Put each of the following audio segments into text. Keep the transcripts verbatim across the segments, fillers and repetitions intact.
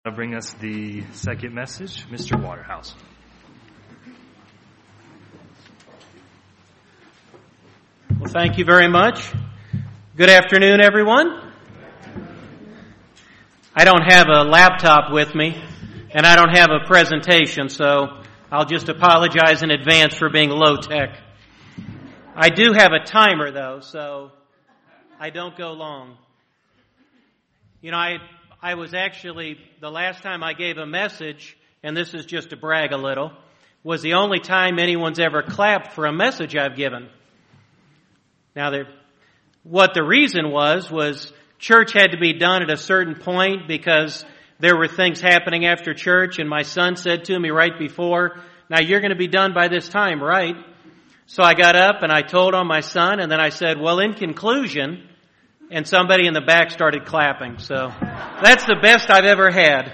I'll bring us the second message, Mister Waterhouse. Well, thank you very much. Good afternoon, everyone. I don't have a laptop with me, and I don't have a presentation, so I'll just apologize in advance for being low-tech. I do have a timer, though, so I don't go long. You know, I I was actually, the last time I gave a message, and this is just to brag a little, was the only time anyone's ever clapped for a message I've given. Now, there, what the reason was, was church had to be done at a certain point because there were things happening after church, and my son said to me right before, now you're going to be done by this time, right? So I got up and I told on my son, and then I said, well, in conclusion, and somebody in the back started clapping. So that's the best I've ever had.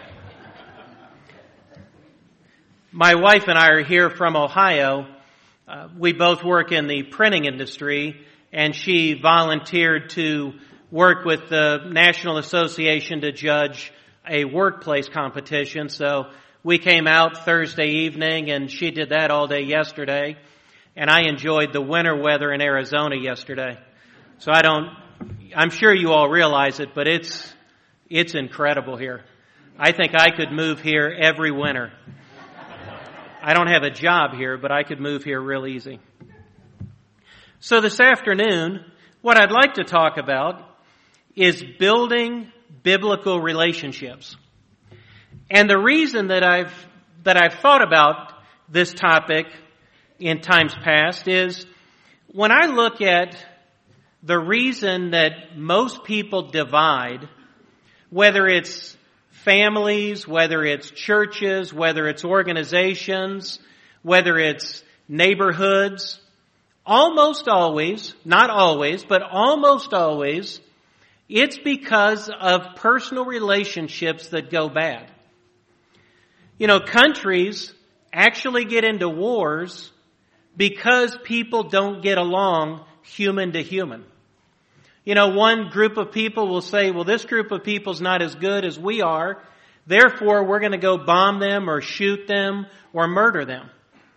My wife and I are here from Ohio. Uh, we both work in the printing industry, and she volunteered to work with the National Association to judge a workplace competition. So we came out Thursday evening, and she did that all day yesterday. And I enjoyed the winter weather in Arizona yesterday. So I don't, I'm sure you all realize it, but it's, it's incredible here. I think I could move here every winter. I don't have a job here, but I could move here real easy. So this afternoon, what I'd like to talk about is building biblical relationships. And the reason that I've, that I've thought about this topic in times past is when I look at the reason that most people divide, whether it's families, whether it's churches, whether it's organizations, whether it's neighborhoods, almost always, not always, but almost always, it's because of personal relationships that go bad. You know, countries actually get into wars because people don't get along human to human. You know, one group of people will say, well, this group of people's not as good as we are, therefore we're going to go bomb them or shoot them or murder them.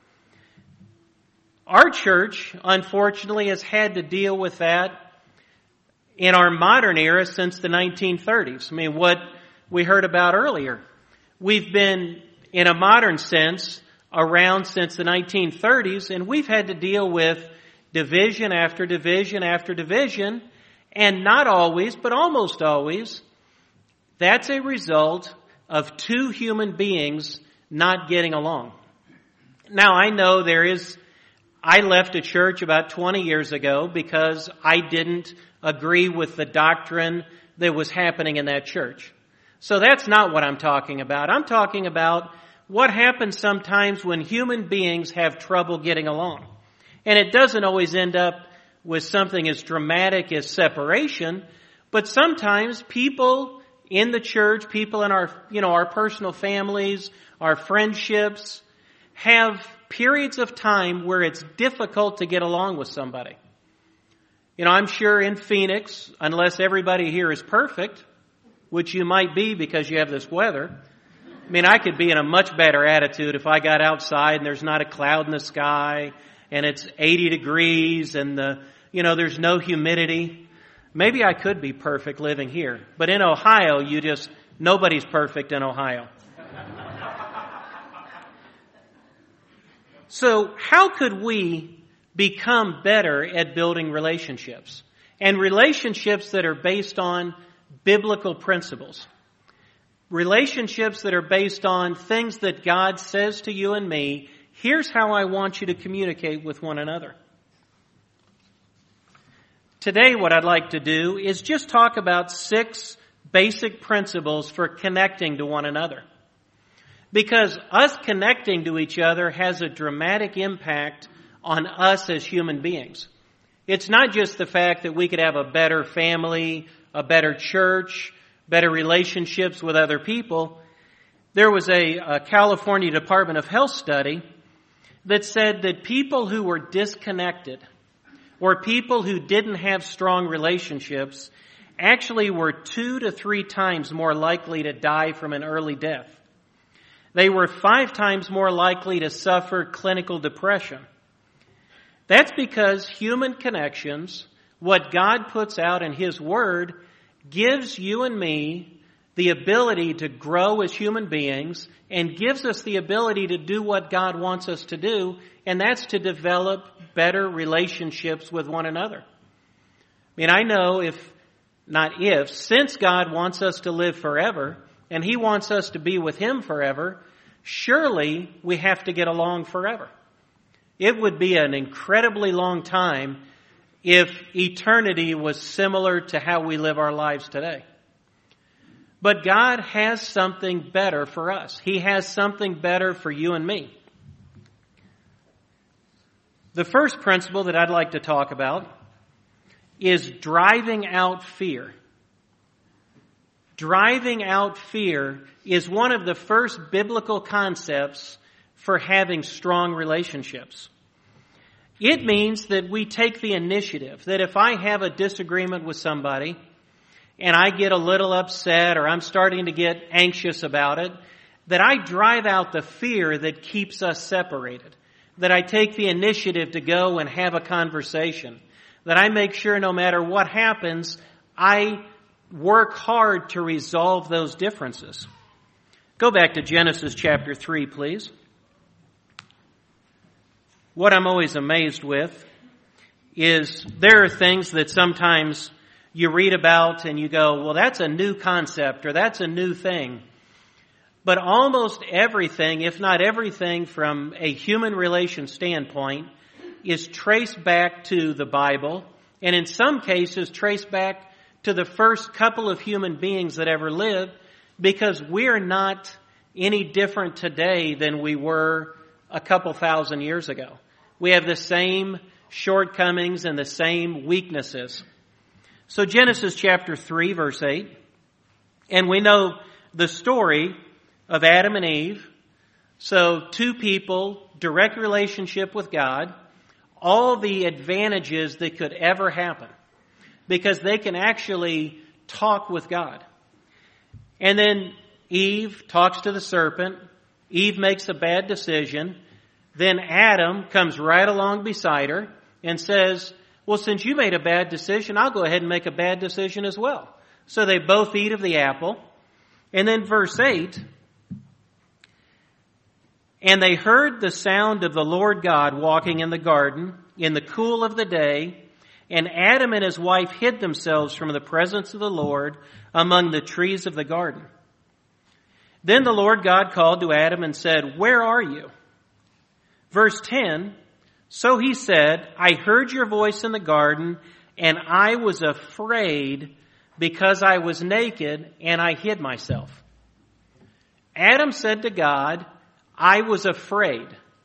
Our church, unfortunately, has had to deal with that in our modern era since the nineteen thirties. I mean, what we heard about earlier. We've been, in a modern sense, around since the nineteen thirties, and we've had to deal with division after division after division, and not always, but almost always, that's a result of two human beings not getting along. Now, I know there is, I left a church about twenty years ago because I didn't agree with the doctrine that was happening in that church. So that's not what I'm talking about. I'm talking about what happens sometimes when human beings have trouble getting along. And it doesn't always end up with something as dramatic as separation, but sometimes people in the church, people in our, you know, our personal families, our friendships, have periods of time where it's difficult to get along with somebody. You know, I'm sure in Phoenix, unless everybody here is perfect, which you might be because you have this weather, I mean, I could be in a much better attitude if I got outside and there's not a cloud in the sky and it's eighty degrees and the, you know, there's no humidity. Maybe I could be perfect living here. But in Ohio, you just, nobody's perfect in Ohio. So how could we become better at building relationships? And relationships that are based on biblical principles. Relationships that are based on things that God says to you and me, here's how I want you to communicate with one another. Today, what I'd like to do is just talk about six basic principles for connecting to one another. Because us connecting to each other has a dramatic impact on us as human beings. It's not just the fact that we could have a better family, a better church, better relationships with other people. There was a, a California Department of Health study that said that people who were disconnected or people who didn't have strong relationships actually were two to three times more likely to die from an early death. They were five times more likely to suffer clinical depression. That's because human connections, what God puts out in His Word, gives you and me the ability to grow as human beings and gives us the ability to do what God wants us to do, and that's to develop better relationships with one another. I mean, I know if, not if, since God wants us to live forever, and He wants us to be with Him forever, surely we have to get along forever. It would be an incredibly long time if eternity was similar to how we live our lives today. But God has something better for us. He has something better for you and me. The first principle that I'd like to talk about is driving out fear. Driving out fear is one of the first biblical concepts for having strong relationships. It means that we take the initiative, that if I have a disagreement with somebody and I get a little upset or I'm starting to get anxious about it, that I drive out the fear that keeps us separated, that I take the initiative to go and have a conversation, that I make sure no matter what happens, I work hard to resolve those differences. Go back to Genesis chapter three, please. What I'm always amazed with is there are things that sometimes you read about and you go, well, that's a new concept or that's a new thing. But almost everything, if not everything from a human relation standpoint, is traced back to the Bible, and in some cases traced back to the first couple of human beings that ever lived, because we're not any different today than we were a couple thousand years ago. We have the same shortcomings and the same weaknesses. So Genesis chapter three, verse eight, and we know the story of Adam and Eve. So two people, direct relationship with God, all the advantages that could ever happen, because they can actually talk with God. And then Eve talks to the serpent. Eve makes a bad decision. Then Adam comes right along beside her and says, well, since you made a bad decision, I'll go ahead and make a bad decision as well. So they both eat of the apple. And then verse eight, and they heard the sound of the Lord God walking in the garden in the cool of the day, and Adam and his wife hid themselves from the presence of the Lord among the trees of the garden. Then the Lord God called to Adam and said, where are you? Verse ten, so he said, I heard your voice in the garden, and I was afraid because I was naked, and I hid myself. Adam said to God, I was afraid.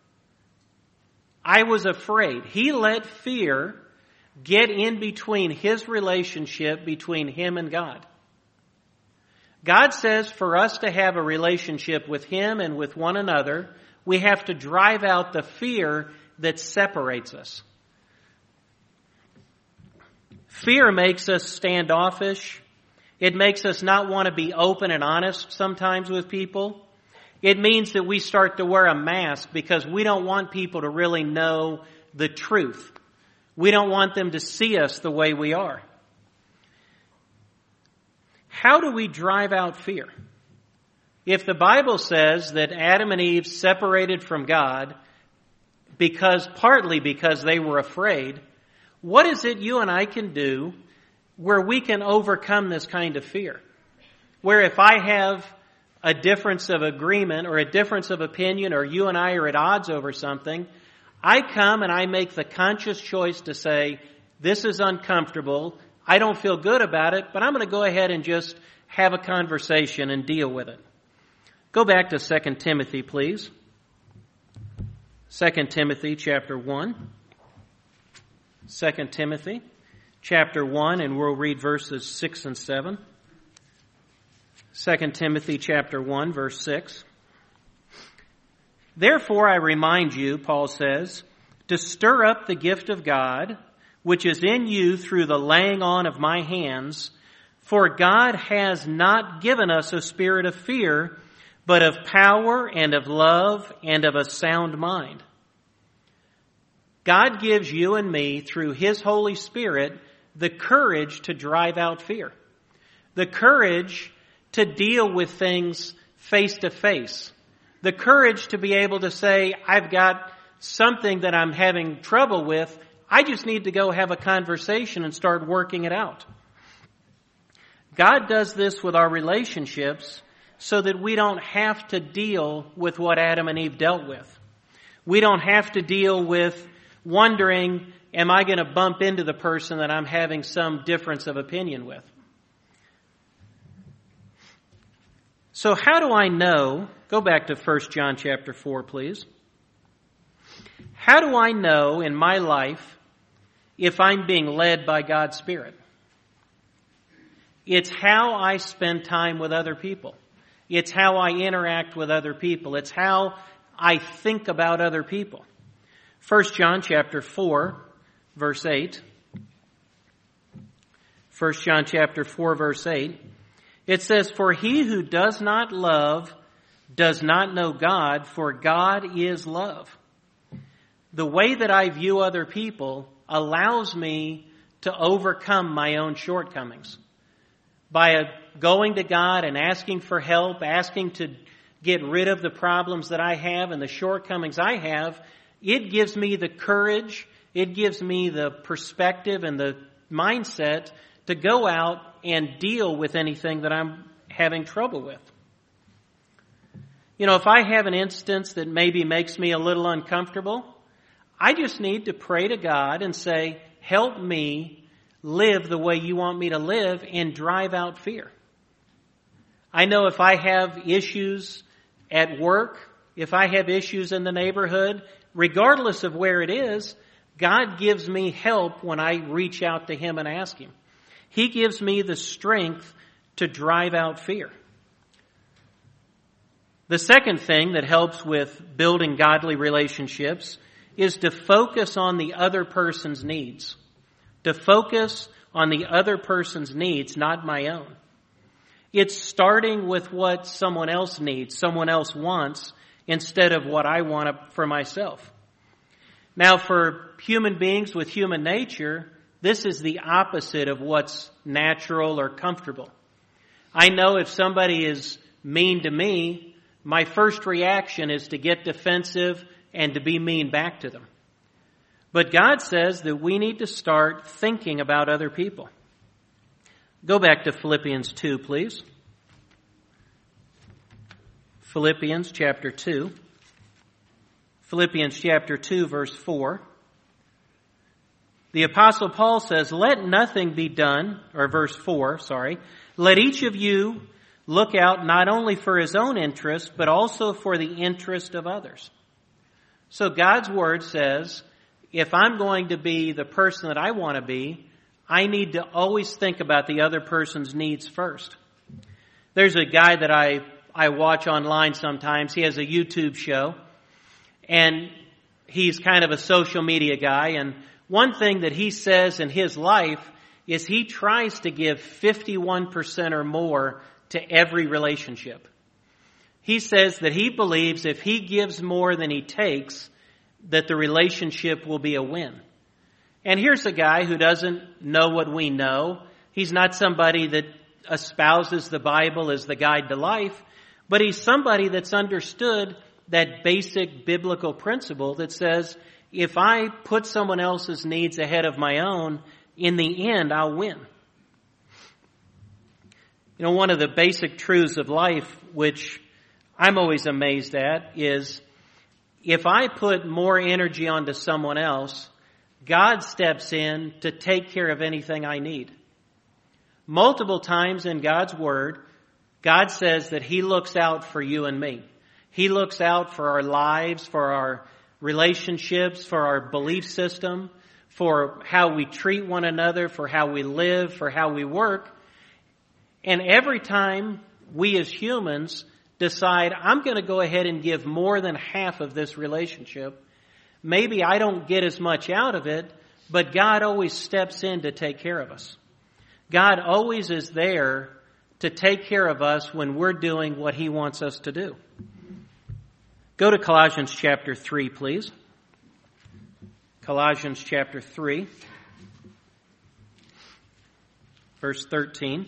I was afraid. He let fear get in between his relationship between him and God. God says for us to have a relationship with Him and with one another, we have to drive out the fear that separates us. Fear makes us standoffish. It makes us not want to be open and honest sometimes with people. It means that we start to wear a mask because we don't want people to really know the truth. We don't want them to see us the way we are. How do we drive out fear? If the Bible says that Adam and Eve separated from God because, partly because they were afraid, what is it you and I can do where we can overcome this kind of fear? Where if I have a difference of agreement or a difference of opinion, or you and I are at odds over something, I come and I make the conscious choice to say, this is uncomfortable, I don't feel good about it, but I'm going to go ahead and just have a conversation and deal with it. Go back to Second Timothy, please. Second Timothy chapter one. Second Timothy chapter one, and we'll read verses six and seven. Second Timothy chapter one, verse six. Therefore I remind you, Paul says, to stir up the gift of God, which is in you through the laying on of my hands. For God has not given us a spirit of fear, but of power and of love and of a sound mind. God gives you and me, through His Holy Spirit, the courage to drive out fear. The courage to deal with things face to face. The courage to be able to say, I've got something that I'm having trouble with. I just need to go have a conversation and start working it out. God does this with our relationships so that we don't have to deal with what Adam and Eve dealt with. We don't have to deal with wondering, am I going to bump into the person that I'm having some difference of opinion with? So how do I know? Go back to First John chapter four, please. How do I know in my life if I'm being led by God's Spirit? It's how I spend time with other people. It's how I interact with other people. It's how I think about other people. First John chapter four, verse eight. First John chapter four, verse eight. It says, for he who does not love does not know God, for God is love. The way that I view other people allows me to overcome my own shortcomings. By going to God and asking for help, asking to get rid of the problems that I have and the shortcomings I have, it gives me the courage, it gives me the perspective and the mindset to go out and deal with anything that I'm having trouble with. You know, if I have an instance that maybe makes me a little uncomfortable, I just need to pray to God and say, help me live the way you want me to live and drive out fear. I know if I have issues at work, if I have issues in the neighborhood, regardless of where it is, God gives me help when I reach out to Him and ask Him. He gives me the strength to drive out fear. The second thing that helps with building godly relationships is to focus on the other person's needs. To focus on the other person's needs, not my own. It's starting with what someone else needs, someone else wants, instead of what I want for myself. Now, for human beings with human nature, this is the opposite of what's natural or comfortable. I know if somebody is mean to me, my first reaction is to get defensive and to be mean back to them. But God says that we need to start thinking about other people. Go back to Philippians two, please. Philippians chapter two. Philippians chapter two, verse four. The Apostle Paul says, let nothing be done, or verse four, sorry, let each of you look out not only for his own interest, but also for the interest of others. So God's Word says, if I'm going to be the person that I want to be, I need to always think about the other person's needs first. There's a guy that I, I watch online sometimes. He has a YouTube show, and he's kind of a social media guy, and one thing that he says in his life is he tries to give fifty-one percent or more to every relationship. He says that he believes if he gives more than he takes, that the relationship will be a win. And here's a guy who doesn't know what we know. He's not somebody that espouses the Bible as the guide to life, but he's somebody that's understood that basic biblical principle that says, if I put someone else's needs ahead of my own, in the end, I'll win. You know, one of the basic truths of life, which I'm always amazed at, is if I put more energy onto someone else, God steps in to take care of anything I need. Multiple times in God's Word, God says that He looks out for you and me. He looks out for our lives, for our relationships, for our belief system, for how we treat one another, for how we live, for how we work. And every time we as humans decide, I'm going to go ahead and give more than half of this relationship, maybe I don't get as much out of it, but God always steps in to take care of us. God always is there to take care of us when we're doing what He wants us to do. Go to Colossians chapter three, please. Colossians chapter three, verse thirteen.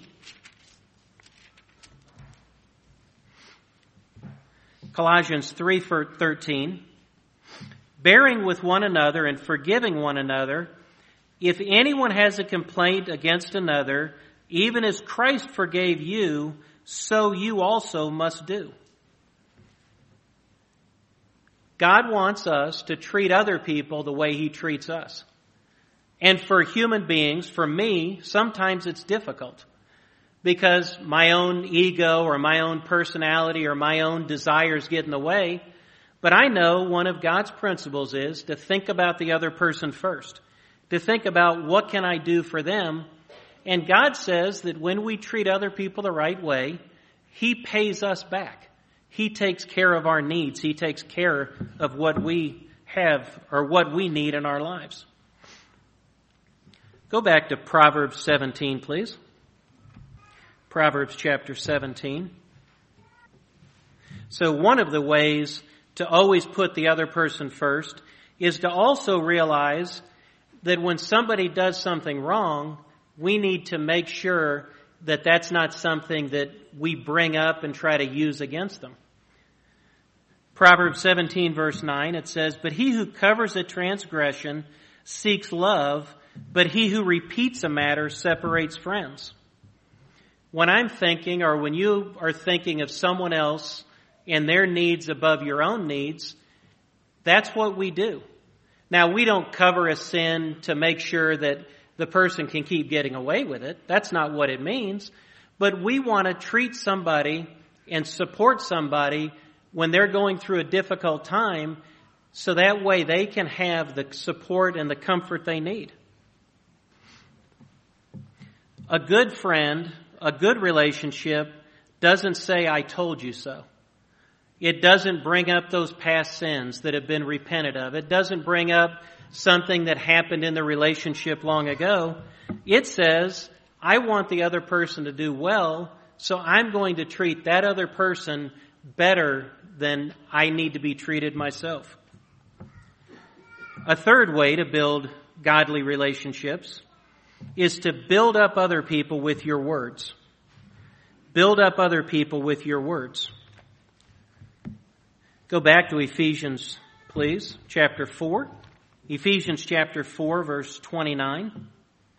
Colossians three thirteen. Bearing with one another and forgiving one another, if anyone has a complaint against another, even as Christ forgave you, so you also must do. God wants us to treat other people the way He treats us. And for human beings, for me, sometimes it's difficult because my own ego or my own personality or my own desires get in the way. But I know one of God's principles is to think about the other person first, to think about what can I do for them. And God says that when we treat other people the right way, He pays us back. He takes care of our needs. He takes care of what we have or what we need in our lives. Go back to Proverbs seventeen, please. Proverbs chapter seventeen. So one of the ways to always put the other person first is to also realize that when somebody does something wrong, we need to make sure that that's not something that we bring up and try to use against them. Proverbs seventeen verse nine, it says, "But he who covers a transgression seeks love, but he who repeats a matter separates friends." When I'm thinking, or when you are thinking of someone else and their needs above your own needs, that's what we do. Now, we don't cover a sin to make sure that the person can keep getting away with it. That's not what it means. But we want to treat somebody and support somebody when they're going through a difficult time, so that way they can have the support and the comfort they need. A good friend, a good relationship doesn't say, "I told you so." It doesn't bring up those past sins that have been repented of. It doesn't bring up something that happened in the relationship long ago. It says, I want the other person to do well, so I'm going to treat that other person better than I need to be treated myself. A third way to build godly relationships is to build up other people with your words. Build up other people with your words. Go back to Ephesians, please, chapter four. Ephesians chapter four, verse twenty-nine.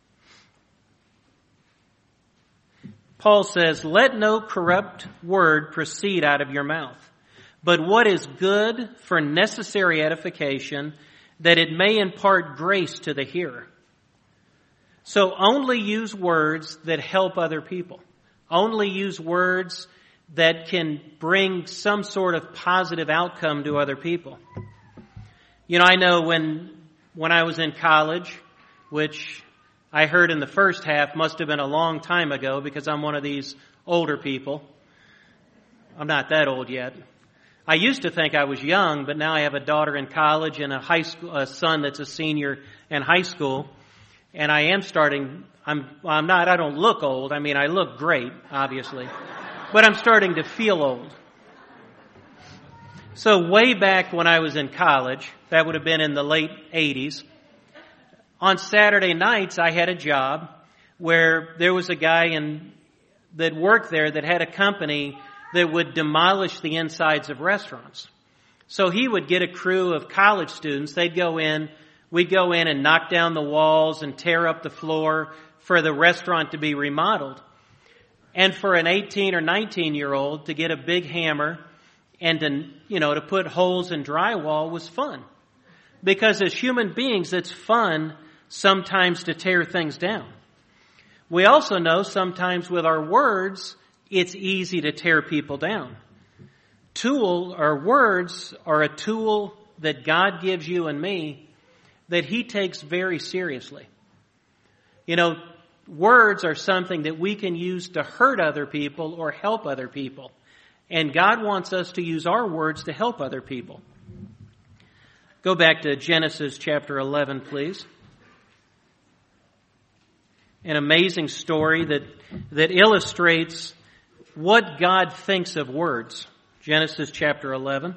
Paul says, "Let no corrupt word proceed out of your mouth, but what is good for necessary edification, that it may impart grace to the hearer." So only use words that help other people. Only use words that can bring some sort of positive outcome to other people. You know, I know when when I was in college, which I heard in the first half must have been a long time ago because I'm one of these older people. I'm not that old yet. I used to think I was young, but now I have a daughter in college and a high school, a son that's a senior in high school. And I am starting, I'm, I'm not, I don't look old. I mean, I look great, obviously. But I'm starting to feel old. So way back when I was in college, that would have been in the late eighties, on Saturday nights I had a job where there was a guy in, that worked there that had a company that would demolish the insides of restaurants. So he would get a crew of college students. They'd go in, we'd go in and knock down the walls and tear up the floor for the restaurant to be remodeled. And for an eighteen or nineteen year old to get a big hammer and to, you know, to put holes in drywall was fun. Because as human beings, it's fun sometimes to tear things down. We also know sometimes with our words, it's easy to tear people down. Tool, or words are a tool that God gives you and me that He takes very seriously. You know, words are something that we can use to hurt other people or help other people. And God wants us to use our words to help other people. Go back to Genesis chapter eleven, please. an amazing story that, that illustrates what God thinks of words. Genesis chapter eleven.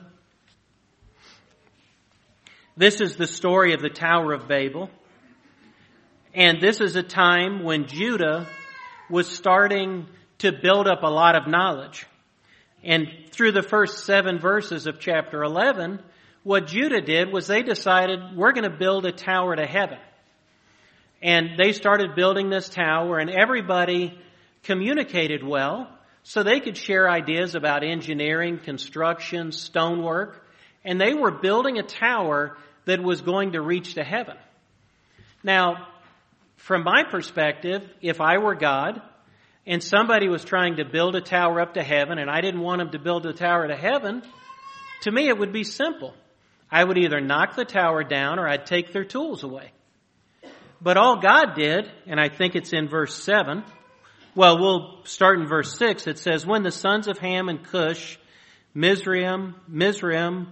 This is the story of the Tower of Babel. And this is a time when Judah was starting to build up a lot of knowledge. And through the first seven verses of chapter eleven, what Judah did was they decided, we're going to build a tower to heaven. And they started building this tower, and everybody communicated well, so they could share ideas about engineering, construction, stonework, and they were building a tower that was going to reach to heaven. Now, from my perspective, if I were God and somebody was trying to build a tower up to heaven and I didn't want them to build a tower to heaven, to me it would be simple. I would either knock the tower down or I'd take their tools away. But all God did, and I think it's in verse seven, well, we'll start in verse six. It says, when the sons of Ham and Cush, Mizraim, Mizraim,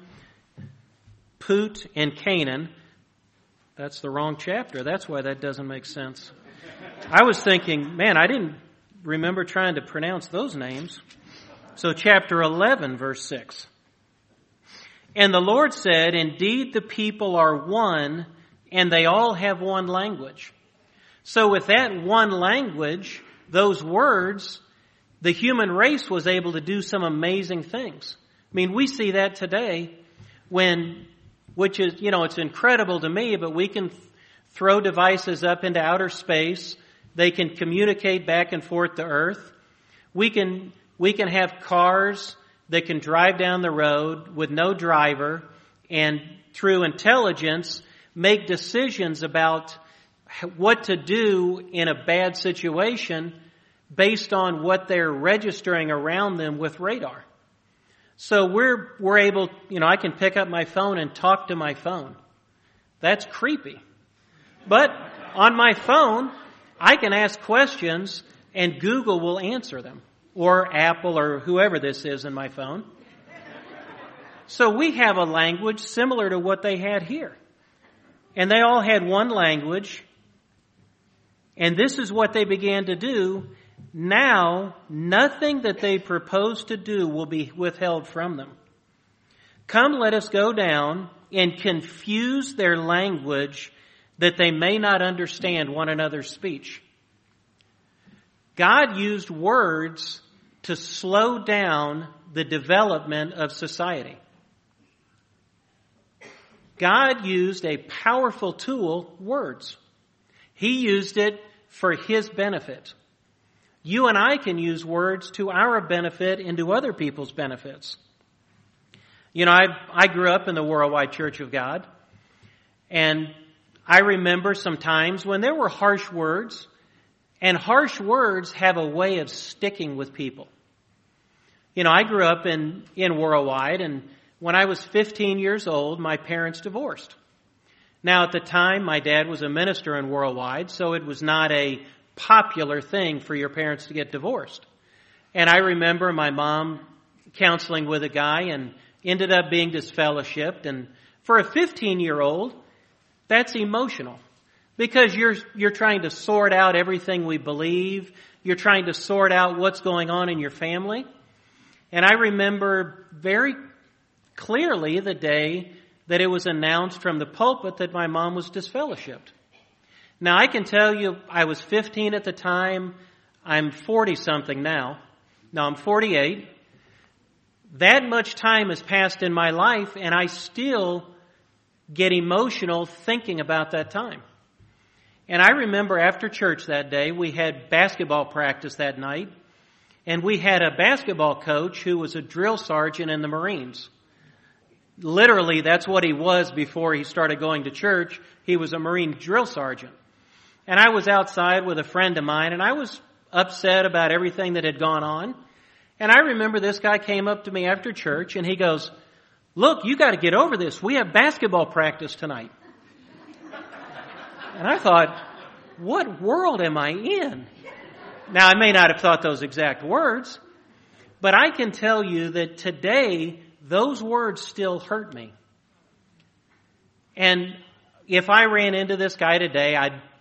Put, and Canaan, that's the wrong chapter. That's why that doesn't make sense. I was thinking, man, I didn't remember trying to pronounce those names. So chapter eleven, verse six. And the Lord said, indeed the people are one, and they all have one language. So with that one language, those words, the human race was able to do some amazing things. I mean, we see that today when, which is, you know, it's incredible to me, but we can throw devices up into outer space. They can communicate back and forth to Earth. We can, we can have cars that can drive down the road with no driver and through intelligence make decisions about what to do in a bad situation based on what they're registering around them with radar. So we're, we're able, you know, I can pick up my phone and talk to my phone. That's creepy. But on my phone, I can ask questions and Google will answer them. Or Apple or whoever this is in my phone. So we have a language similar to what they had here. And they all had one language. And this is what they began to do. Now, nothing that they propose to do will be withheld from them. Come, let us go down and confuse their language that they may not understand one another's speech. God used words to slow down the development of society. God used a powerful tool, words. He used it for His benefit. You and I can use words to our benefit and to other people's benefits. You know, I, I grew up in the Worldwide Church of God, and I remember some times when there were harsh words. And harsh words have a way of sticking with people. You know, I grew up in, in Worldwide, and when I was fifteen years old, my parents divorced. Now, at the time, my dad was a minister in Worldwide, so it was not a popular thing for your parents to get divorced. And I remember my mom counseling with a guy and ended up being disfellowshipped. And for a fifteen-year-old, that's emotional. Because you're you're trying to sort out everything we believe. You're trying to sort out what's going on in your family. And I remember very clearly the day that it was announced from the pulpit that my mom was disfellowshipped. Now, I can tell you I was fifteen at the time. I'm forty-something now. Now, I'm forty-eight. That much time has passed in my life, and I still get emotional thinking about that time. And I remember after church that day, we had basketball practice that night, and we had a basketball coach who was a drill sergeant in the Marines. Literally, that's what he was before he started going to church. He was a Marine drill sergeant. And I was outside with a friend of mine, and I was upset about everything that had gone on. And I remember this guy came up to me after church, and he goes, "Look, you got to get over this. We have basketball practice tonight." And I thought, what world am I in? Now, I may not have thought those exact words, but I can tell you that today, those words still hurt me. And if I ran into this guy today, I'd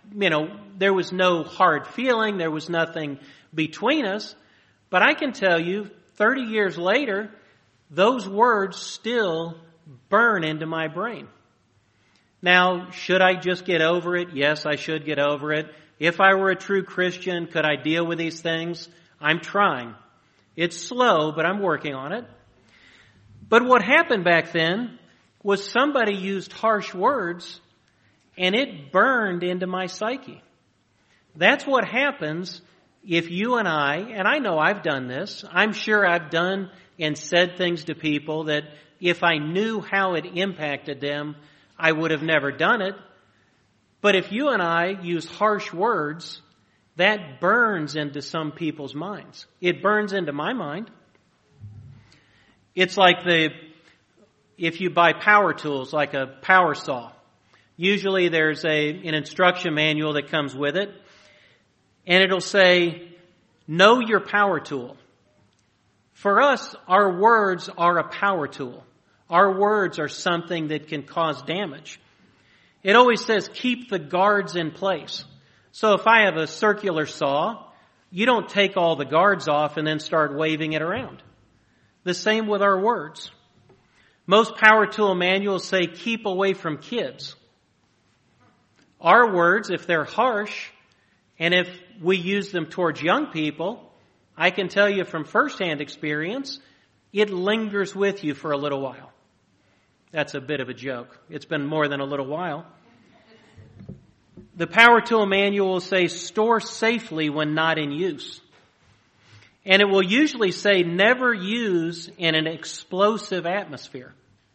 you know, there was no hard feeling. There was nothing between us. But I can tell you, thirty years later, those words still burn into my brain. Now, should I just get over it? Yes, I should get over it. If I were a true Christian, could I deal with these things? I'm trying. It's slow, but I'm working on it. But what happened back then was somebody used harsh words, and it burned into my psyche. That's what happens if you and I, and I know I've done this, I'm sure I've done and said things to people that if I knew how it impacted them, I would have never done it. But if you and I use harsh words, that burns into some people's minds. It burns into my mind. It's like the, if you buy power tools, like a power saw. Usually there's a, an instruction manual that comes with it, and it'll say, know your power tool. For us, our words are a power tool. Our words are something that can cause damage. It always says, keep the guards in place. So if I have a circular saw, you don't take all the guards off and then start waving it around. The same with our words. Most power tool manuals say, keep away from kids. Our words, if they're harsh, and if we use them towards young people, I can tell you from firsthand experience, it lingers with you for a little while. That's a bit of a joke. It's been more than a little while. The power tool manual will say, store safely when not in use. And it will usually say, never use in an explosive atmosphere.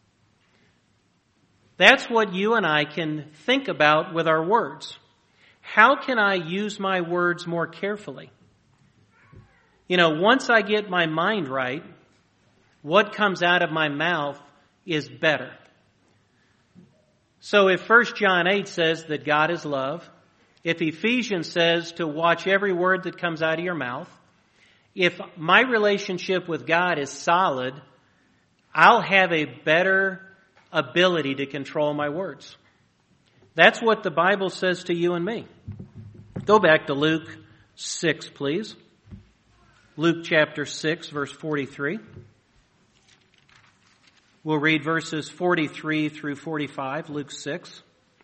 That's what you and I can think about with our words. How can I use my words more carefully? You know, once I get my mind right, what comes out of my mouth is better. So if First John eight says that God is love, if Ephesians says to watch every word that comes out of your mouth, if my relationship with God is solid, I'll have a better ability to control my words. That's what the Bible says to you and me. Go back to Luke six, please. Luke chapter six, verse forty-three. We'll read verses forty-three through forty-five, Luke six.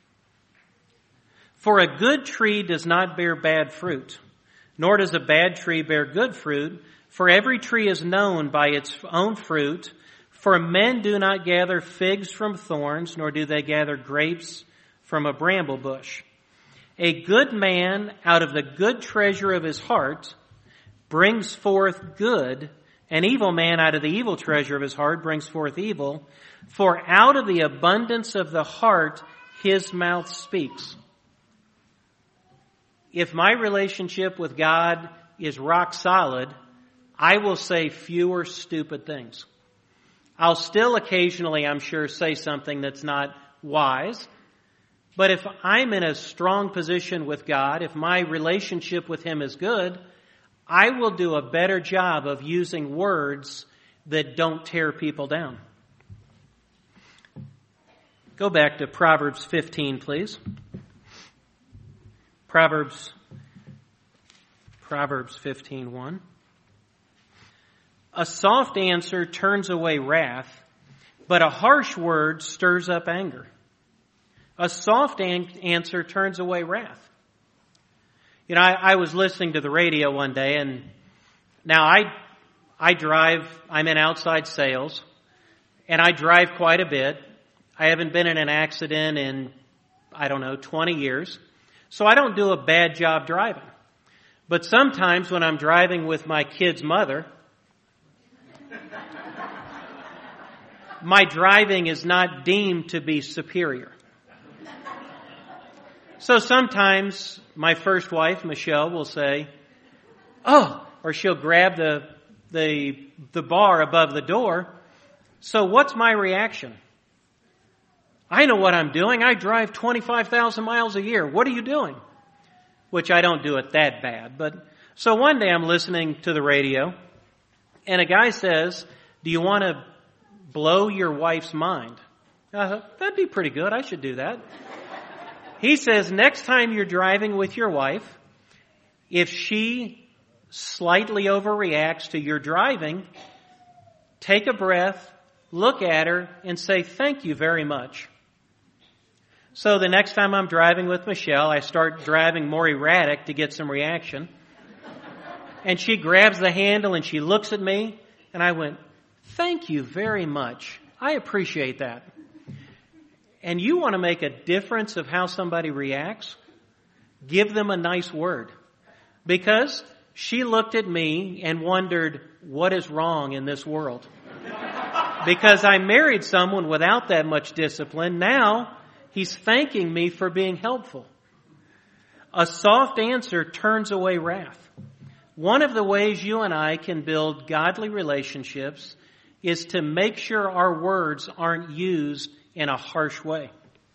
For a good tree does not bear bad fruit, nor does a bad tree bear good fruit. For every tree is known by its own fruit. For men do not gather figs from thorns, nor do they gather grapes from a bramble bush. A good man out of the good treasure of his heart brings forth good. An evil man out of the evil treasure of his heart brings forth evil. For out of the abundance of the heart, his mouth speaks. If my relationship with God is rock solid, I will say fewer stupid things. I'll still occasionally, I'm sure, say something that's not wise. But if I'm in a strong position with God, if my relationship with Him is good, I will do a better job of using words that don't tear people down. Go back to Proverbs fifteen, please. Proverbs, Proverbs fifteen one. A soft answer turns away wrath, but a harsh word stirs up anger. A soft an- answer turns away wrath. You know, I, I was listening to the radio one day, and now I, I drive, I'm in outside sales, and I drive quite a bit. I haven't been in an accident in, I don't know, twenty years. So I don't do a bad job driving. But sometimes when I'm driving with my kid's mother, my driving is not deemed to be superior. So sometimes my first wife, Michelle, will say, oh, or she'll grab the, the, the bar above the door. So what's my reaction? I know what I'm doing. I drive twenty-five thousand miles a year. What are you doing? Which I don't do it that bad. But so one day I'm listening to the radio, and a guy says, do you want to blow your wife's mind? I thought, that'd be pretty good. I should do that. He says, next time you're driving with your wife, if she slightly overreacts to your driving, take a breath, look at her, and say, thank you very much. So the next time I'm driving with Michelle, I start driving more erratic to get some reaction. And she grabs the handle and she looks at me, and I went, thank you very much. I appreciate that. And you want to make a difference of how somebody reacts? Give them a nice word. Because she looked at me and wondered, what is wrong in this world? Because I married someone without that much discipline. Now he's thanking me for being helpful. A soft answer turns away wrath. One of the ways you and I can build godly relationships is to make sure our words aren't used in a harsh way.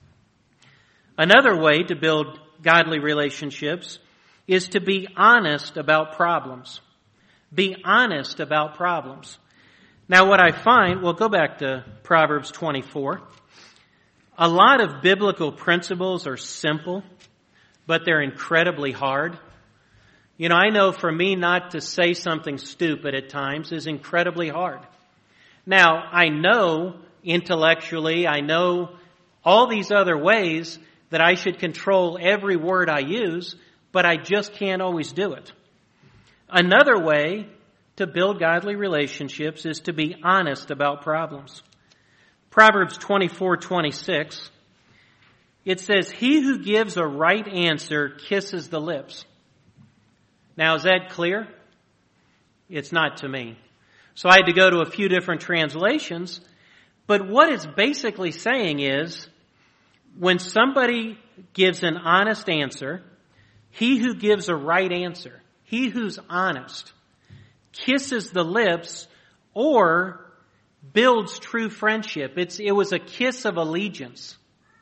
Another way to build godly relationships is to be honest about problems. Be honest about problems. Now what I find, well, go back to Proverbs twenty-four. A lot of biblical principles are simple, but they're incredibly hard. You know, I know for me not to say something stupid at times is incredibly hard. Now, I know intellectually, I know all these other ways that I should control every word I use, but I just can't always do it. Another way to build godly relationships is to be honest about problems. Proverbs twenty-four twenty-six, it says, he who gives a right answer kisses the lips. Now, is that clear? It's not to me. So I had to go to a few different translations. But what it's basically saying is, when somebody gives an honest answer, he who gives a right answer, he who's honest, kisses the lips or builds true friendship. It's, it was a kiss of allegiance.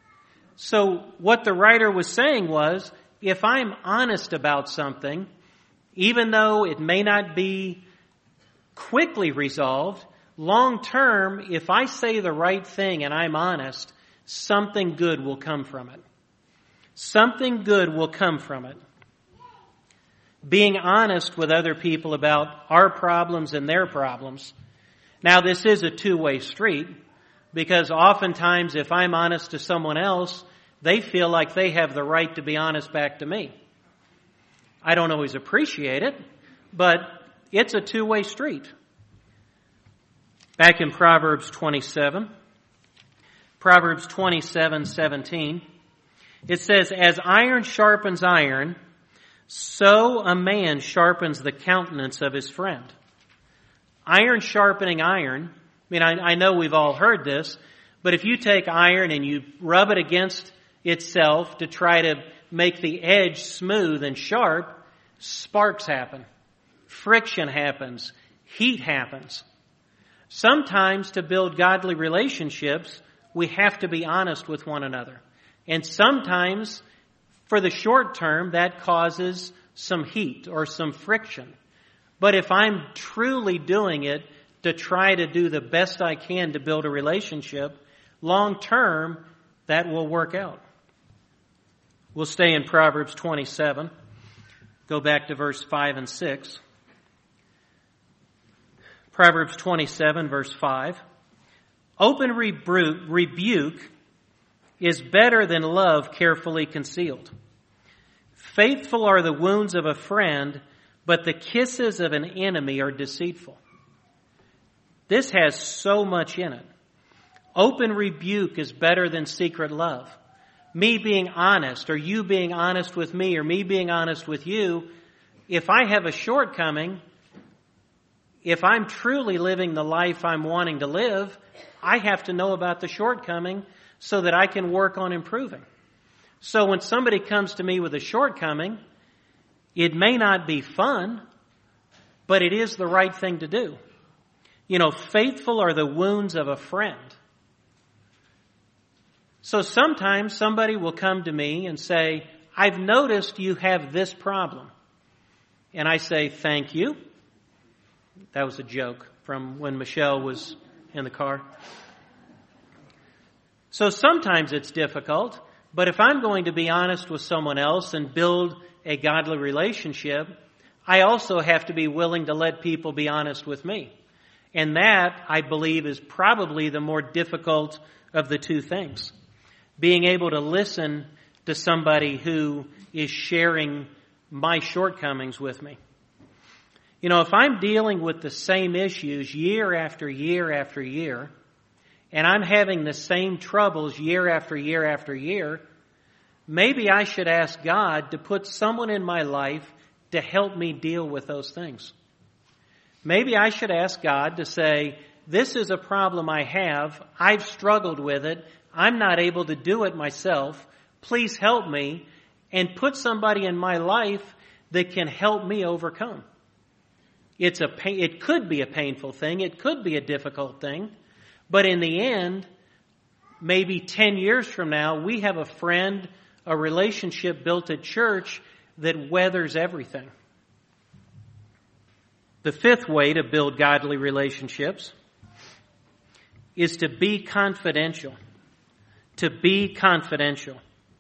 So what the writer was saying was, if I'm honest about something, even though it may not be quickly resolved, long term, if I say the right thing and I'm honest, something good will come from it. Something good will come from it. Being honest with other people about our problems and their problems. Now, this is a two-way street, because oftentimes if I'm honest to someone else, they feel like they have the right to be honest back to me. I don't always appreciate it, but it's a two-way street. Back in Proverbs twenty-seven, Proverbs twenty-seven seventeen, it says, as iron sharpens iron, so a man sharpens the countenance of his friend. Iron sharpening iron. I mean, I, I know we've all heard this, but if you take iron and you rub it against itself to try to make the edge smooth and sharp, sparks happen. Friction happens. Heat happens. Sometimes to build godly relationships, we have to be honest with one another. And sometimes, for the short term, that causes some heat or some friction. But if I'm truly doing it to try to do the best I can to build a relationship, long term, that will work out. We'll stay in Proverbs twenty-seven. Go back to verse five and six. Proverbs twenty-seven, verse five. Open rebu- rebuke is better than love carefully concealed. Faithful are the wounds of a friend, but the kisses of an enemy are deceitful. This has so much in it. Open rebuke is better than secret love. Me being honest, or you being honest with me, or me being honest with you, if I have a shortcoming, if I'm truly living the life I'm wanting to live, I have to know about the shortcoming so that I can work on improving. So when somebody comes to me with a shortcoming, it may not be fun, but it is the right thing to do. You know, faithful are the wounds of a friend. So sometimes somebody will come to me and say, I've noticed you have this problem. And I say, thank you. That was a joke from when Michelle was in the car. So sometimes it's difficult, But if I'm going to be honest with someone else and build a godly relationship, I also have to be willing to let people be honest with me. And that, I believe, is probably the more difficult of the two things. Being able to listen to somebody who is sharing my shortcomings with me. You know, if I'm dealing with the same issues year after year after year, and I'm having the same troubles year after year after year, maybe I should ask God to put someone in my life to help me deal with those things. Maybe I should ask God to say, this is a problem I have. I've struggled with it. I'm not able to do it myself. Please help me, and put somebody in my life that can help me overcome. It's a pain, it could be a painful thing. It could be a difficult thing. But in the end, maybe ten years from now, we have a friend, a relationship built at church that weathers everything. The fifth way to build godly relationships is to be confidential. To be confidential.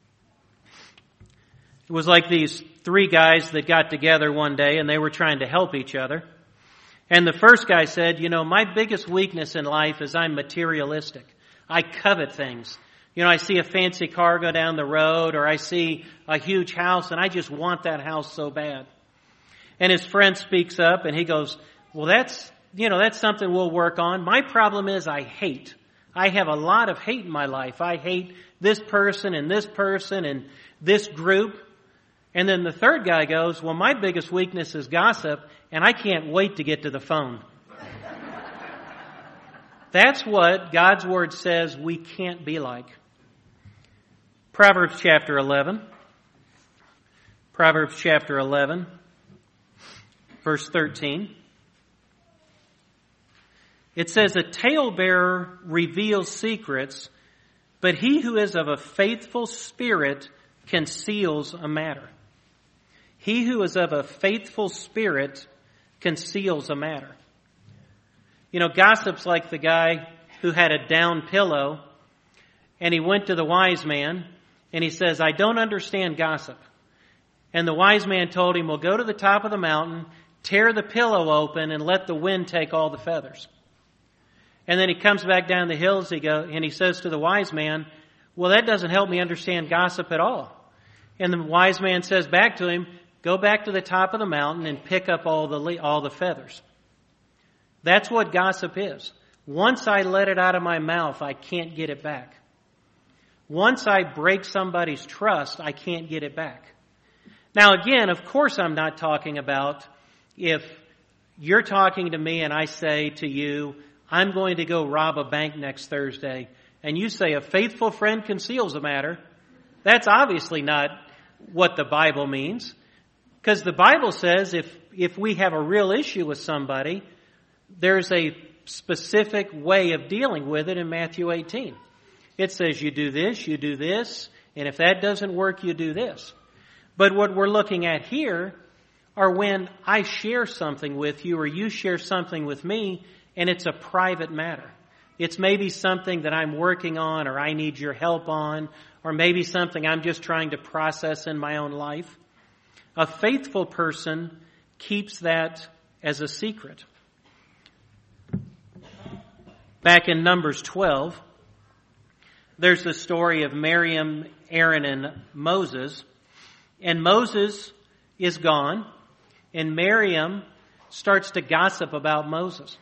It was like these three guys that got together one day and they were trying to help each other. And the first guy said, you know, my biggest weakness in life is I'm materialistic. I covet things. You know, I see a fancy car go down the road, or I see a huge house and I just want that house so bad. And his friend speaks up and he goes, well, that's, you know, that's something we'll work on. My problem is I hate. I have a lot of hate in my life. I hate this person and this person and this group. And then the third guy goes, well, my biggest weakness is gossip, and I can't wait to get to the phone. That's what God's Word says we can't be like. Proverbs chapter eleven. Proverbs chapter eleven, verse thirteen. It says, a talebearer reveals secrets, but he who is of a faithful spirit conceals a matter. He who is of a faithful spirit conceals a matter. You know, gossip's like the guy who had a down pillow, and he went to the wise man, and he says, I don't understand gossip. And the wise man told him, well, go to the top of the mountain, tear the pillow open, and let the wind take all the feathers. And then he comes back down the hills he go, and he says to the wise man, well, that doesn't help me understand gossip at all. And the wise man says back to him, go back to the top of the mountain and pick up all the all the feathers. That's what gossip is. Once I let it out of my mouth, I can't get it back. Once I break somebody's trust, I can't get it back. Now again, of course I'm not talking about if you're talking to me and I say to you, I'm going to go rob a bank next Thursday, and you say a faithful friend conceals a matter. That's obviously not what the Bible means. Because the Bible says if, if we have a real issue with somebody, there's a specific way of dealing with it in Matthew eighteen. It says you do this, you do this, and if that doesn't work, you do this. But what we're looking at here are when I share something with you or you share something with me, and it's a private matter. It's maybe something that I'm working on or I need your help on, or maybe something I'm just trying to process in my own life. A faithful person keeps that as a secret. Back in Numbers twelve, there's the story of Miriam, Aaron, and Moses. And Moses is gone, and Miriam starts to gossip about Moses.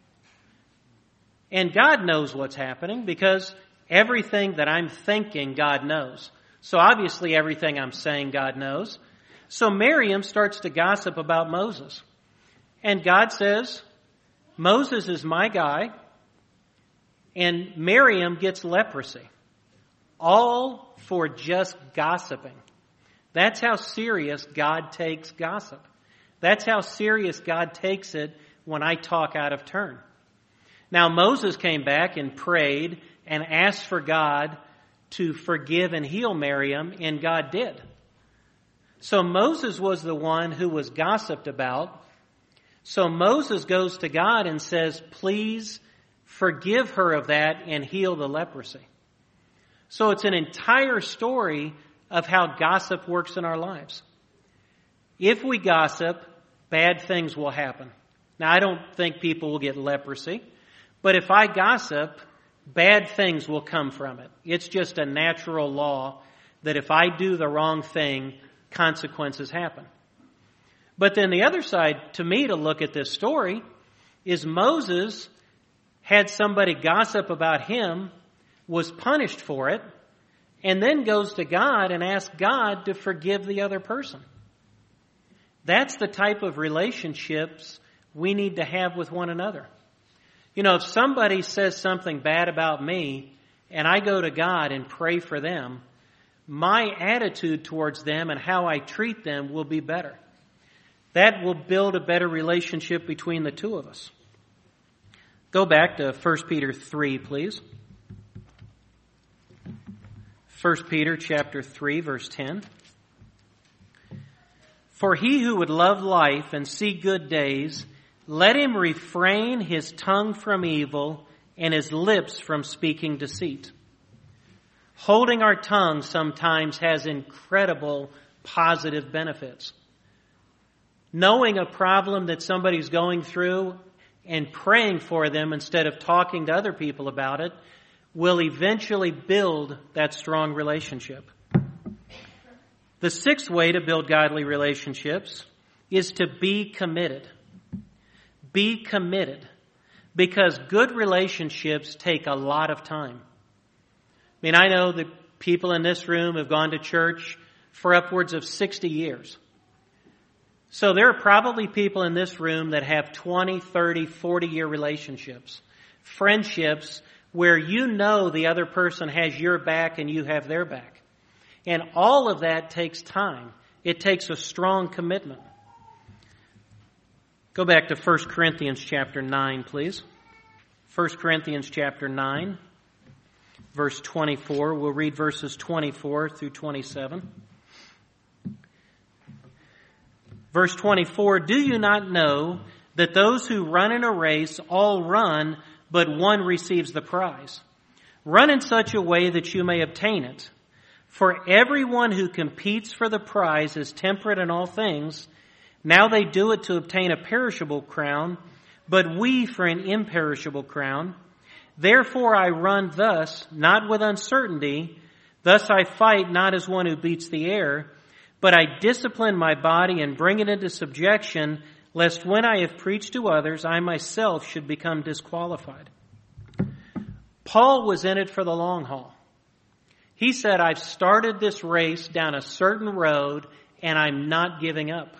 And God knows what's happening because everything that I'm thinking, God knows. So obviously everything I'm saying, God knows. So Miriam starts to gossip about Moses. And God says, Moses is my guy, and Miriam gets leprosy. All for just gossiping. That's how serious God takes gossip. That's how serious God takes it when I talk out of turn. Now Moses came back and prayed and asked for God to forgive and heal Miriam, and God did. So Moses was the one who was gossiped about. So Moses goes to God and says, please forgive her of that and heal the leprosy. So it's an entire story of how gossip works in our lives. If we gossip, bad things will happen. Now, I don't think people will get leprosy, but if I gossip, bad things will come from it. It's just a natural law that if I do the wrong thing, consequences happen. But then the other side, to me, to look at this story, is Moses had somebody gossip about him, was punished for it, and then goes to God and asks God to forgive the other person. That's the type of relationships we need to have with one another. You know, if somebody says something bad about me and I go to God and pray for them, my attitude towards them and how I treat them will be better. That will build a better relationship between the two of us. Go back to First Peter three, please. First Peter chapter three, verse ten. For he who would love life and see good days, let him refrain his tongue from evil and his lips from speaking deceit. Holding our tongue sometimes has incredible positive benefits. Knowing a problem that somebody's going through and praying for them instead of talking to other people about it will eventually build that strong relationship. The sixth way to build godly relationships is to be committed. Be committed. Because good relationships take a lot of time. I mean, I know that people in this room have gone to church for upwards of sixty years. So there are probably people in this room that have twenty, thirty, forty-year relationships. Friendships where you know the other person has your back and you have their back. And all of that takes time. It takes a strong commitment. Go back to First Corinthians chapter nine, please. First Corinthians chapter nine, verse twenty-four. We'll read verses twenty-four through twenty-seven. Verse twenty-four, do you not know that those who run in a race all run, but one receives the prize? Run in such a way that you may obtain it. For everyone who competes for the prize is temperate in all things. Now they do it to obtain a perishable crown, but we for an imperishable crown. Therefore I run thus, not with uncertainty. Thus I fight not as one who beats the air, but I discipline my body and bring it into subjection, lest when I have preached to others, I myself should become disqualified. Paul was in it for the long haul. He said, I've started this race down a certain road and I'm not giving up.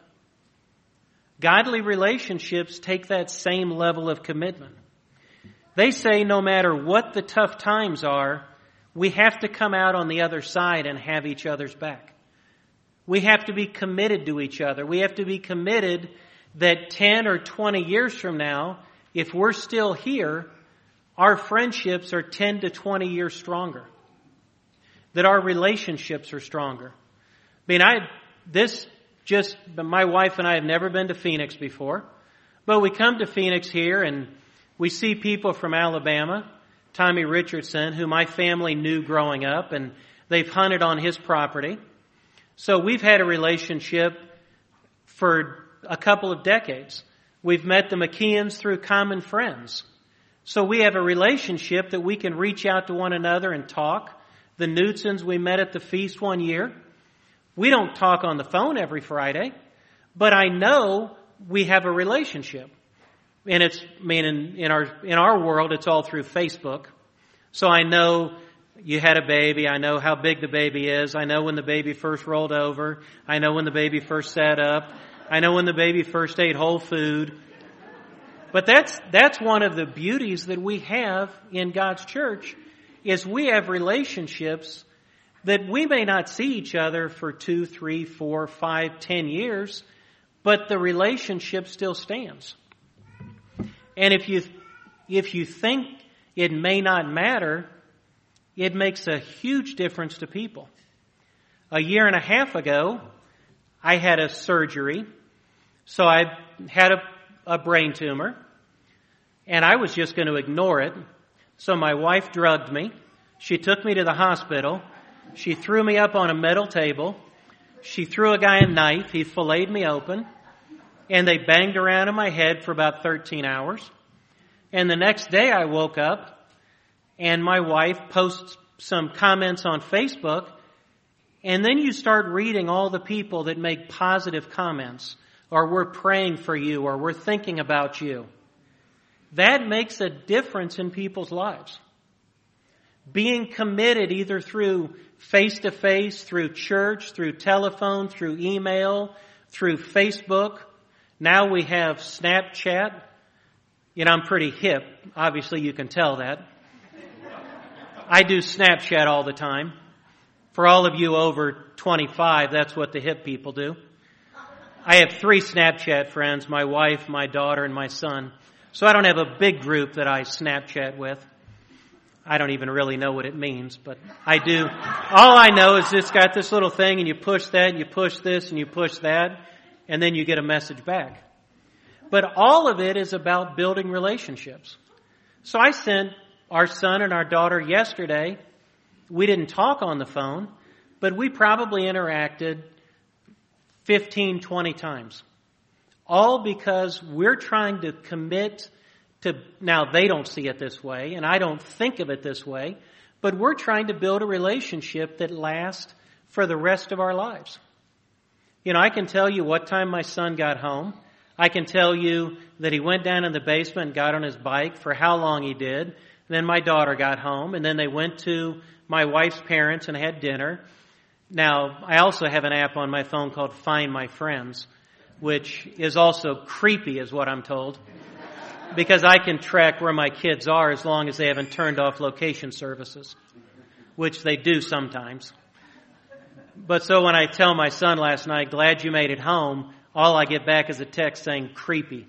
Godly relationships take that same level of commitment. They say no matter what the tough times are, we have to come out on the other side and have each other's back. We have to be committed to each other. We have to be committed that ten or twenty years from now, if we're still here, our friendships are ten to twenty years stronger. That our relationships are stronger. I mean, I, this just, my wife and I have never been to Phoenix before, but we come to Phoenix here and we see people from Alabama, Tommy Richardson, who my family knew growing up, and they've hunted on his property. So we've had a relationship for a couple of decades. We've met the McKeons through common friends. So we have a relationship that we can reach out to one another and talk. The Knutsons we met at the feast one year. We don't talk on the phone every Friday, but I know we have a relationship. And it's, I mean, in, in our, in our world, it's all through Facebook. So I know you had a baby. I know how big the baby is. I know when the baby first rolled over. I know when the baby first sat up. I know when the baby first ate whole food. But that's, that's one of the beauties that we have in God's church is we have relationships that we may not see each other for two, three, four, five, ten years, but the relationship still stands. And if you, if you think it may not matter, it makes a huge difference to people. A year and a half ago, I had a surgery. So I had a, a brain tumor. And I was just going to ignore it. So my wife drugged me. She took me to the hospital. She threw me up on a metal table. She threw a guy a knife. He filleted me open. And they banged around in my head for about thirteen hours. And the next day I woke up and my wife posts some comments on Facebook. And then you start reading all the people that make positive comments, or we're praying for you, or we're thinking about you. That makes a difference in people's lives. Being committed either through face-to-face, through church, through telephone, through email, through Facebook. Now we have Snapchat. You know, I'm pretty hip. Obviously, you can tell that. I do Snapchat all the time. For all of you over twenty-five, that's what the hip people do. I have three Snapchat friends, my wife, my daughter, and my son. So I don't have a big group that I Snapchat with. I don't even really know what it means, but I do. All I know is it's got this little thing, and you push that, and you push this, and you push that, and then you get a message back. But all of it is about building relationships. So I sent our son and our daughter yesterday. We didn't talk on the phone, but we probably interacted fifteen, twenty times. All because we're trying to commit to, now they don't see it this way, and I don't think of it this way, but we're trying to build a relationship that lasts for the rest of our lives. You know, I can tell you what time my son got home. I can tell you that he went down in the basement and got on his bike, for how long he did. And then my daughter got home, and then they went to my wife's parents and had dinner. Now, I also have an app on my phone called Find My Friends, which is also creepy, is what I'm told, because I can track where my kids are as long as they haven't turned off location services, which they do sometimes. But so when I tell my son last night, glad you made it home, all I get back is a text saying creepy.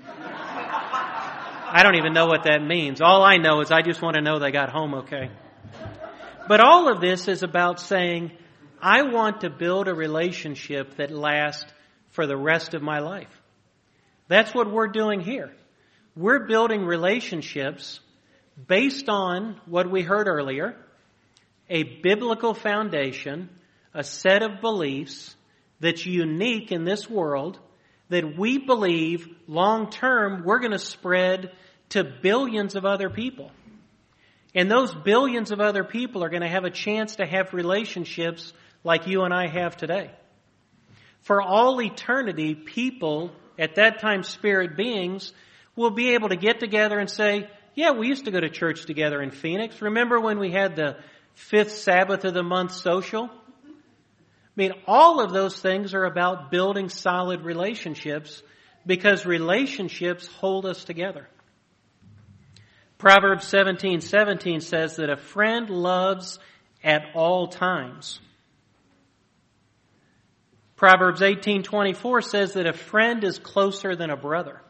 I don't even know what that means. All I know is I just want to know they got home okay. But all of this is about saying, I want to build a relationship that lasts for the rest of my life. That's what we're doing here. We're building relationships based on what we heard earlier, a biblical foundation, a set of beliefs that's unique in this world, that we believe long term we're going to spread to billions of other people. And those billions of other people are going to have a chance to have relationships like you and I have today. For all eternity, people, at that time spirit beings, will be able to get together and say, yeah, we used to go to church together in Phoenix. Remember when we had the fifth Sabbath of the month social? I mean, all of those things are about building solid relationships, because relationships hold us together. Proverbs seventeen seventeen says that a friend loves at all times. Proverbs eighteen twenty-four says that a friend is closer than a brother.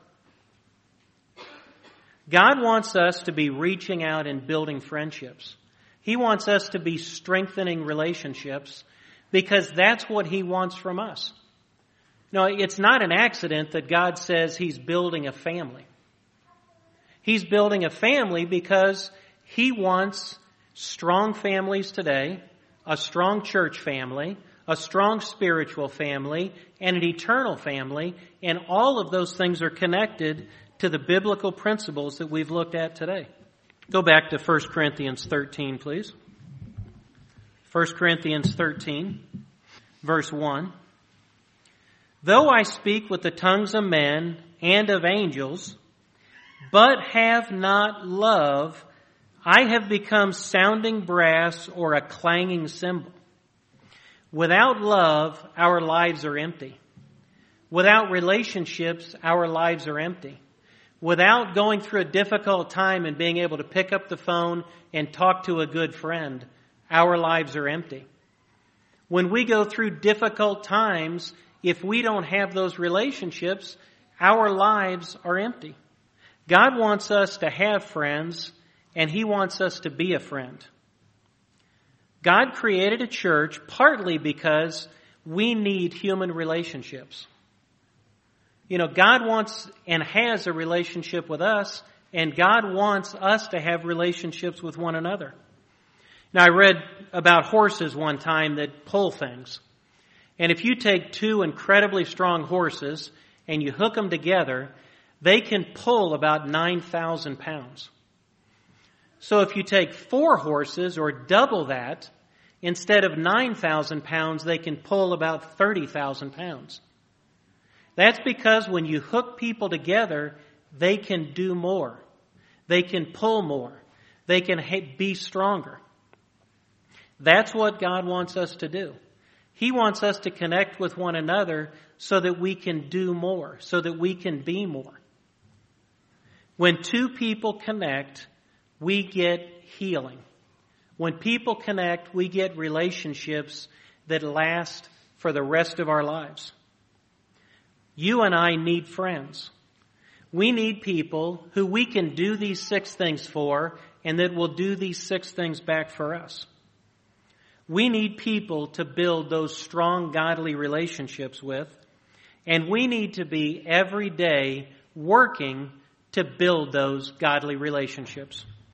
God wants us to be reaching out and building friendships. He wants us to be strengthening relationships, because that's what He wants from us. No, it's not an accident that God says He's building a family. He's building a family because He wants strong families today, a strong church family, a strong spiritual family, and an eternal family, and all of those things are connected to the biblical principles that we've looked at today. Go back to First Corinthians thirteen, please. First Corinthians thirteen, verse one. Though I speak with the tongues of men and of angels, but have not love, I have become sounding brass or a clanging cymbal. Without love, our lives are empty. Without relationships, our lives are empty. Without going through a difficult time and being able to pick up the phone and talk to a good friend, our lives are empty. When we go through difficult times, if we don't have those relationships, our lives are empty. God wants us to have friends, and He wants us to be a friend. God created a church partly because we need human relationships. You know, God wants and has a relationship with us, and God wants us to have relationships with one another. Now, I read about horses one time that pull things. And if you take two incredibly strong horses and you hook them together, they can pull about nine thousand pounds. So if you take four horses or double that, instead of nine thousand pounds, they can pull about thirty thousand pounds. That's because when you hook people together, they can do more. They can pull more. They can be stronger. That's what God wants us to do. He wants us to connect with one another so that we can do more, so that we can be more. When two people connect, we get healing. When people connect, we get relationships that last for the rest of our lives. You and I need friends. We need people who we can do these six things for and that will do these six things back for us. We need people to build those strong, godly relationships with, and we need to be every day working to build those godly relationships.